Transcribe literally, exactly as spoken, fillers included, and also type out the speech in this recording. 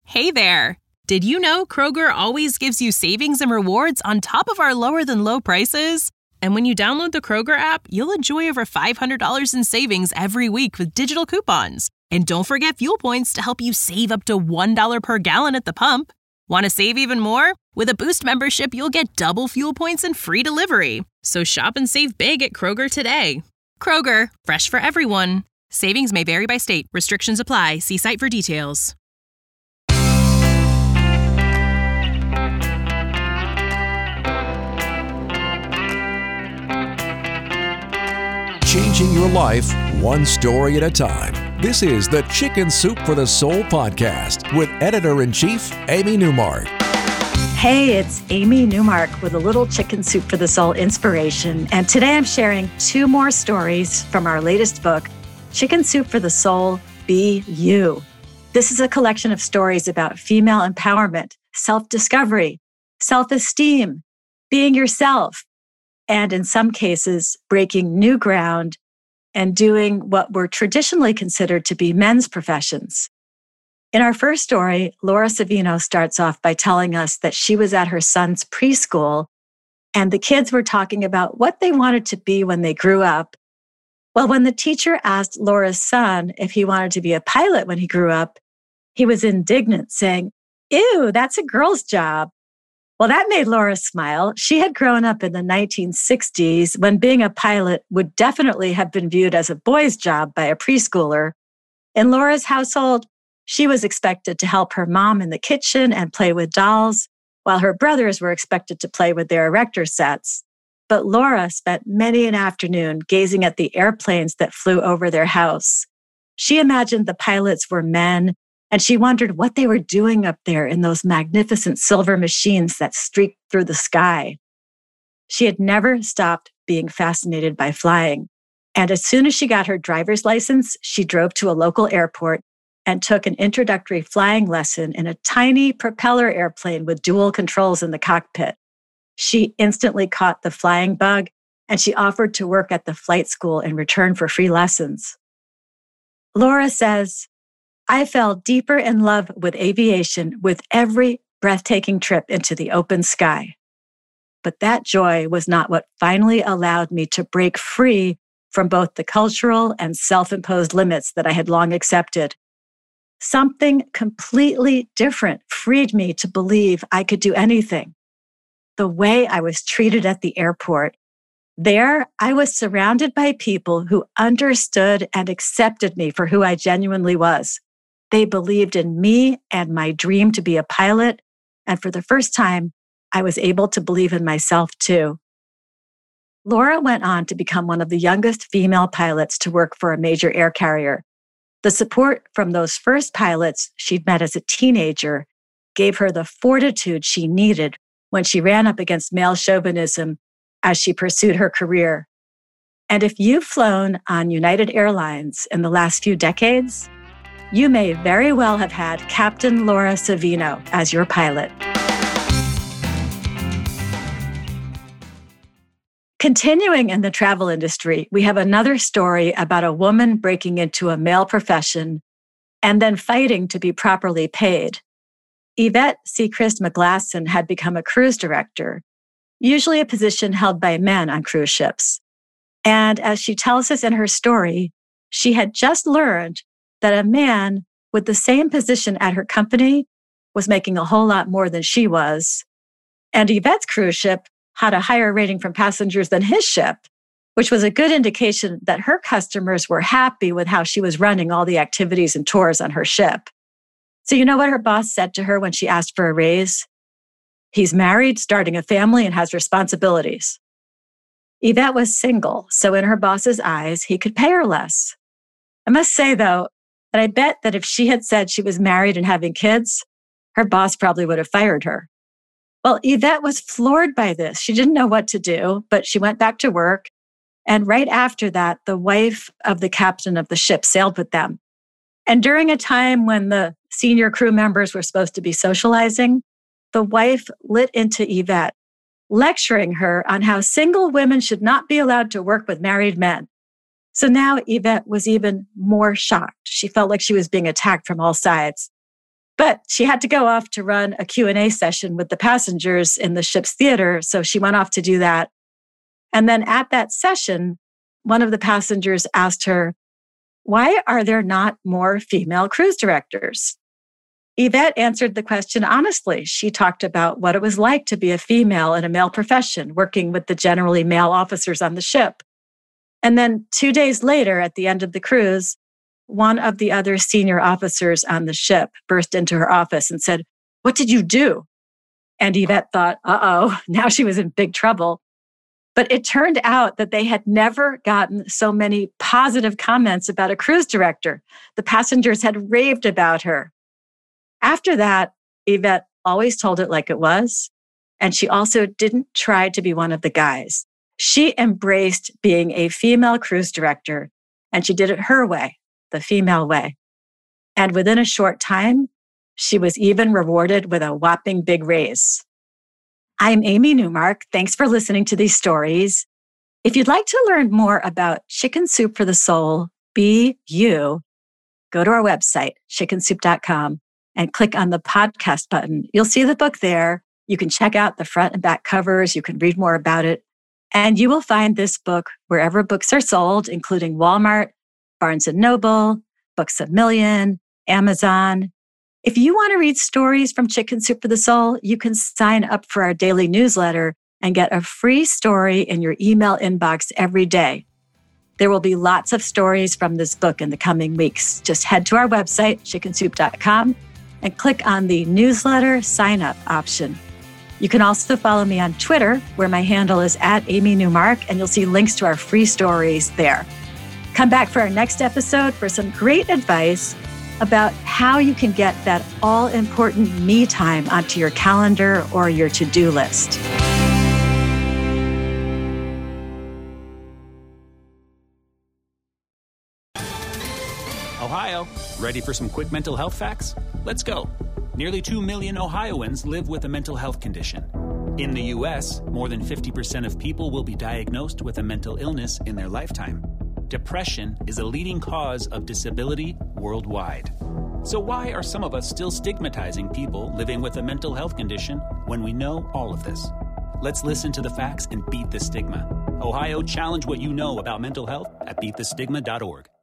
Hey there! Did you know Kroger always gives you savings and rewards on top of our lower-than-low prices? And when you download the Kroger app, you'll enjoy over five hundred dollars in savings every week with digital coupons. And don't forget fuel points to help you save up to one dollar per gallon at the pump. Want to save even more? With a Boost membership, you'll get double fuel points and free delivery. So shop and save big at Kroger today. Kroger, fresh for everyone. Savings may vary by state. Restrictions apply. See site for details. Changing your life one story at a time. This is the Chicken Soup for the Soul podcast with Editor-in-Chief Amy Newmark. Hey, it's Amy Newmark with a little Chicken Soup for the Soul inspiration. And today I'm sharing two more stories from our latest book, Chicken Soup for the Soul, Be You. This is a collection of stories about female empowerment, self-discovery, self-esteem, being yourself, and in some cases, breaking new ground and doing what were traditionally considered to be men's professions. In our first story, Laura Savino starts off by telling us that she was at her son's preschool and the kids were talking about what they wanted to be when they grew up. Well, when the teacher asked Laura's son if he wanted to be a pilot when he grew up, he was indignant, saying, "Ew, that's a girl's job." Well, that made Laura smile. She had grown up in the nineteen sixties when being a pilot would definitely have been viewed as a boy's job by a preschooler. In Laura's household, she was expected to help her mom in the kitchen and play with dolls, while her brothers were expected to play with their erector sets. But Laura spent many an afternoon gazing at the airplanes that flew over their house. She imagined the pilots were men, and she wondered what they were doing up there in those magnificent silver machines that streaked through the sky. She had never stopped being fascinated by flying. And as soon as she got her driver's license, she drove to a local airport and took an introductory flying lesson in a tiny propeller airplane with dual controls in the cockpit. She instantly caught the flying bug, and she offered to work at the flight school in return for free lessons. Laura says, "I fell deeper in love with aviation with every breathtaking trip into the open sky. But that joy was not what finally allowed me to break free from both the cultural and self-imposed limits that I had long accepted. Something completely different freed me to believe I could do anything. The way I was treated at the airport. There, I was surrounded by people who understood and accepted me for who I genuinely was. They believed in me and my dream to be a pilot, and for the first time, I was able to believe in myself too." Laura went on to become one of the youngest female pilots to work for a major air carrier. The support from those first pilots she'd met as a teenager gave her the fortitude she needed when she ran up against male chauvinism as she pursued her career. And if you've flown on United Airlines in the last few decades, you may very well have had Captain Laura Savino as your pilot. Continuing in the travel industry, we have another story about a woman breaking into a male profession and then fighting to be properly paid. Yvette Sechrist McGlasson had become a cruise director, usually a position held by men on cruise ships. And as she tells us in her story, she had just learned that a man with the same position at her company was making a whole lot more than she was. And Yvette's cruise ship had a higher rating from passengers than his ship, which was a good indication that her customers were happy with how she was running all the activities and tours on her ship. So you know what her boss said to her when she asked for a raise? "He's married, starting a family, and has responsibilities." Yvette was single, so in her boss's eyes, he could pay her less. I must say, though, that I bet that if she had said she was married and having kids, her boss probably would have fired her. Well, Yvette was floored by this. She didn't know what to do, but she went back to work. And right after that, the wife of the captain of the ship sailed with them. And during a time when the senior crew members were supposed to be socializing, the wife lit into Yvette, lecturing her on how single women should not be allowed to work with married men. So now Yvette was even more shocked. She felt like she was being attacked from all sides. But she had to go off to run a Q and A session with the passengers in the ship's theater. So she went off to do that. And then at that session, one of the passengers asked her, why are there not more female cruise directors? Yvette answered the question honestly. She talked about what it was like to be a female in a male profession, working with the generally male officers on the ship. And then two days later, at the end of the cruise, one of the other senior officers on the ship burst into her office and said, what did you do? And Yvette thought, uh-oh, now she was in big trouble. But it turned out that they had never gotten so many positive comments about a cruise director. The passengers had raved about her. After that, Yvette always told it like it was. And she also didn't try to be one of the guys. She embraced being a female cruise director, and she did it her way, the female way. And within a short time, she was even rewarded with a whopping big raise. I'm Amy Newmark. Thanks for listening to these stories. If you'd like to learn more about Chicken Soup for the Soul, Be You, go to our website, chicken soup dot com, and click on the podcast button. You'll see the book there. You can check out the front and back covers. You can read more about it. And you will find this book wherever books are sold, including Walmart, Barnes and Noble, Books A Million, Amazon. If you want to read stories from Chicken Soup for the Soul, you can sign up for our daily newsletter and get a free story in your email inbox every day. There will be lots of stories from this book in the coming weeks. Just head to our website, chicken soup dot com, and click on the newsletter sign up option. You can also follow me on Twitter, where my handle is at Amy Newmark, and you'll see links to our free stories there. Come back for our next episode for some great advice about how you can get that all-important me time onto your calendar or your to-do list. Ohio, ready for some quick mental health facts? Let's go. Nearly two million Ohioans live with a mental health condition. In the U S, more than fifty percent of people will be diagnosed with a mental illness in their lifetime. Depression is a leading cause of disability worldwide. So why are some of us still stigmatizing people living with a mental health condition when we know all of this? Let's listen to the facts and beat the stigma. Ohio, challenge what you know about mental health at beat the stigma dot org.